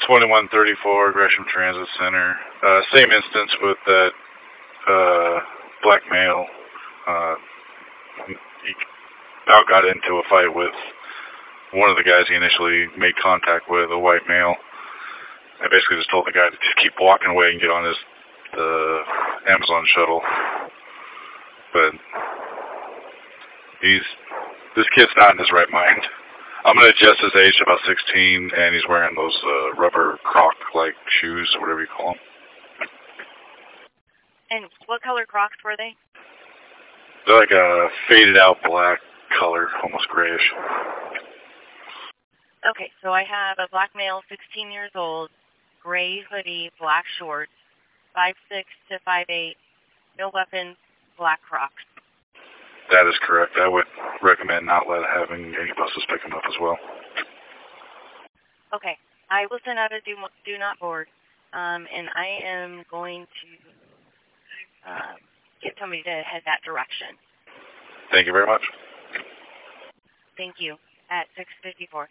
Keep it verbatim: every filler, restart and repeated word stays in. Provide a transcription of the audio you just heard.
twenty-one thirty-four Gresham Transit Center. Uh, same instance with that uh, black male. Uh, he about got into a fight with one of the guys he initially made contact with, a white male. I basically just told the guy to just keep walking away and get on his the Amazon shuttle. But he's this kid's not in his right mind. I'm gonna adjust his age to about sixteen, and he's wearing those uh, rubber Croc-like shoes, or whatever you call them. And what color Crocs were they? They're like a faded-out black color, almost grayish. Okay, so I have a black male, sixteen years old, gray hoodie, black shorts, five six to five eight, no weapons, black Crocs. That is correct. I would recommend not let having any buses pick him up as well. Okay, I will send out a do, do not board, um, and I am going to uh, get somebody to head that direction. Thank you very much. Thank you. At six fifty-four.